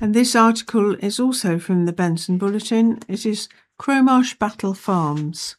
And this article is also from the Benson Bulletin. It is Cromarsh Battle Farms.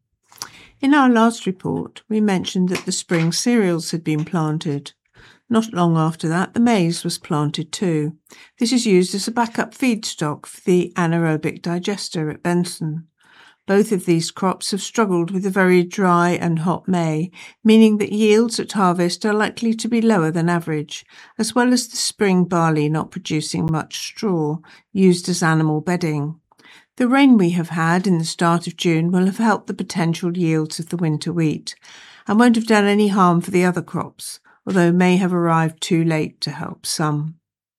In our last report, we mentioned that the spring cereals had been planted. Not long after that, the maize was planted too. This is used as a backup feedstock for the anaerobic digester at Benson. Both of these crops have struggled with a very dry and hot May, meaning that yields at harvest are likely to be lower than average, as well as the spring barley not producing much straw, used as animal bedding. The rain we have had in the start of June will have helped the potential yields of the winter wheat, and won't have done any harm for the other crops, although may have arrived too late to help some.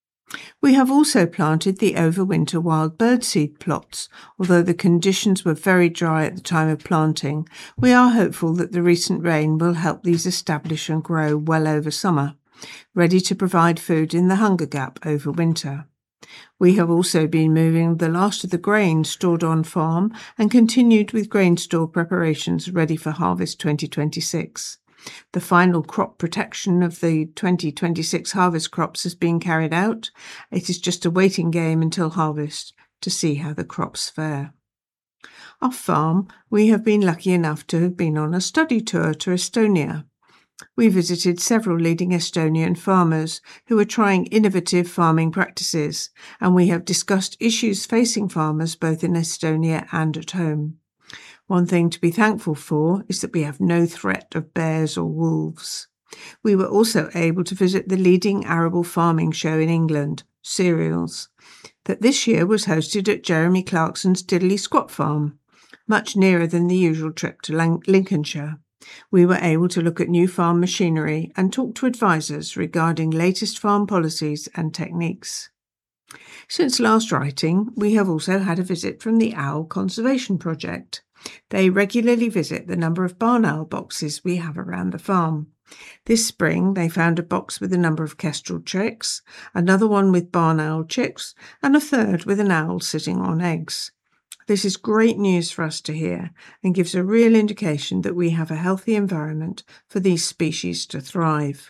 We have also planted the overwinter wild birdseed plots. Although the conditions were very dry at the time of planting, we are hopeful that the recent rain will help these establish and grow well over summer, ready to provide food in the hunger gap over winter. We have also been moving the last of the grain stored on farm and continued with grain store preparations ready for harvest 2026. The final crop protection of the 2026 harvest crops has been carried out. It is just a waiting game until harvest to see how the crops fare. Off farm, we have been lucky enough to have been on a study tour to Estonia. We visited several leading Estonian farmers who are trying innovative farming practices, and we have discussed issues facing farmers both in Estonia and at home. One thing to be thankful for is that we have no threat of bears or wolves. We were also able to visit the leading arable farming show in England, Cereals, that this year was hosted at Jeremy Clarkson's Diddley Squat Farm, much nearer than the usual trip to Lincolnshire. We were able to look at new farm machinery and talk to advisors regarding latest farm policies and techniques. Since last writing, we have also had a visit from the Owl Conservation Project. They regularly visit the number of barn owl boxes we have around the farm. This spring, they found a box with a number of kestrel chicks, another one with barn owl chicks, and a third with an owl sitting on eggs. This is great news for us to hear and gives a real indication that we have a healthy environment for these species to thrive.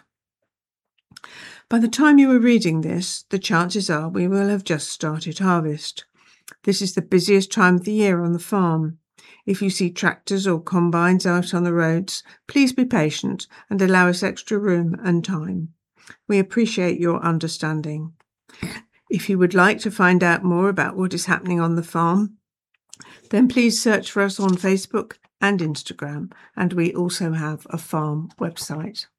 By the time you are reading this, the chances are we will have just started harvest. This is the busiest time of the year on the farm. If you see tractors or combines out on the roads, please be patient and allow us extra room and time. We appreciate your understanding. If you would like to find out more about what is happening on the farm, then please search for us on Facebook and Instagram, and we also have a farm website.